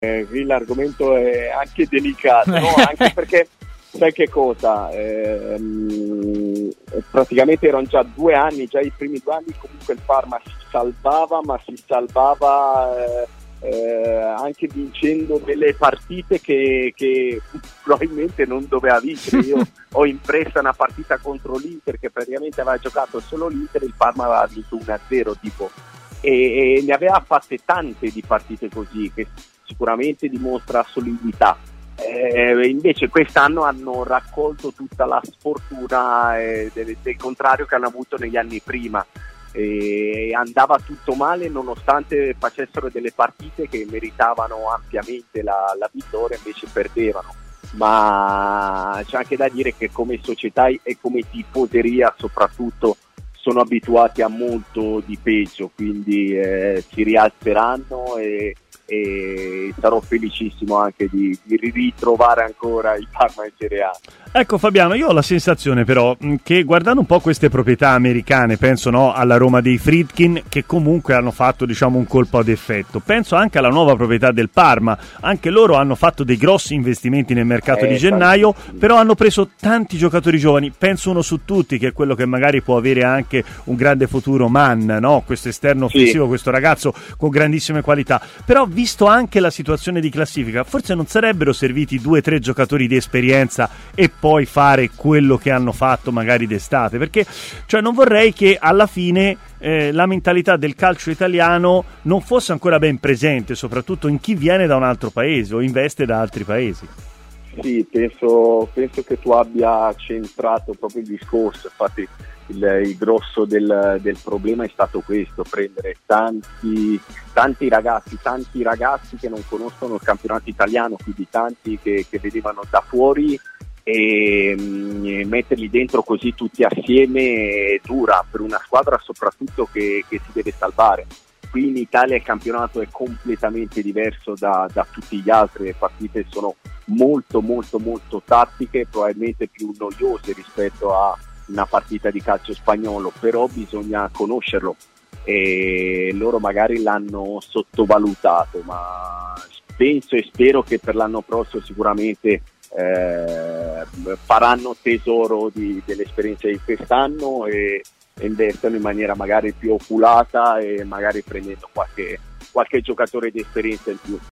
Qui l'argomento è anche delicato, no? Anche perché sai che cosa? Praticamente erano già 2 anni, già i primi 2 anni comunque il Parma si salvava, ma si salvava anche vincendo delle partite che probabilmente non doveva vincere. Io ho impressa una partita contro l'Inter che praticamente aveva giocato solo l'Inter, il Parma aveva vinto 1-0 tipo, e ne aveva fatte tante di partite così, che sicuramente dimostra solidità. Invece quest'anno hanno raccolto tutta la sfortuna del contrario che hanno avuto negli anni prima. Andava tutto male nonostante facessero delle partite che meritavano ampiamente la vittoria, invece perdevano. Ma c'è anche da dire che come società e come tifoseria soprattutto sono abituati a molto di peggio, quindi si rialzeranno e sarò felicissimo anche di ritrovare ancora il Parma in Serie A. Ecco Fabiano, io ho la sensazione però che guardando un po' queste proprietà americane, penso alla Roma dei Friedkin, che comunque hanno fatto un colpo ad effetto, penso anche alla nuova proprietà del Parma, anche loro hanno fatto dei grossi investimenti nel mercato di gennaio, però hanno preso tanti giocatori giovani, penso uno su tutti che è quello che magari può avere anche un grande futuro, Mann, no? Questo esterno offensivo, questo ragazzo con grandissime qualità, però visto anche la situazione di classifica, forse non sarebbero serviti 2-3 giocatori di esperienza e poi fare quello che hanno fatto magari d'estate, perché non vorrei che alla fine la mentalità del calcio italiano non fosse ancora ben presente, soprattutto in chi viene da un altro paese o investe da altri paesi. Sì, penso che tu abbia centrato proprio il discorso. Infatti il grosso del problema è stato questo: prendere tanti ragazzi che non conoscono il campionato italiano, quindi tanti che vedevano da fuori, e metterli dentro così tutti assieme è dura per una squadra soprattutto che si deve salvare. Qui in Italia il campionato è completamente diverso da tutti gli altri, le partite sono molto molto molto tattiche, probabilmente più noiose rispetto a una partita di calcio spagnolo, però bisogna conoscerlo e loro magari l'hanno sottovalutato, ma penso e spero che per l'anno prossimo sicuramente faranno tesoro dell'esperienza di quest'anno e investono in maniera magari più oculata e magari prendendo qualche giocatore di esperienza in più.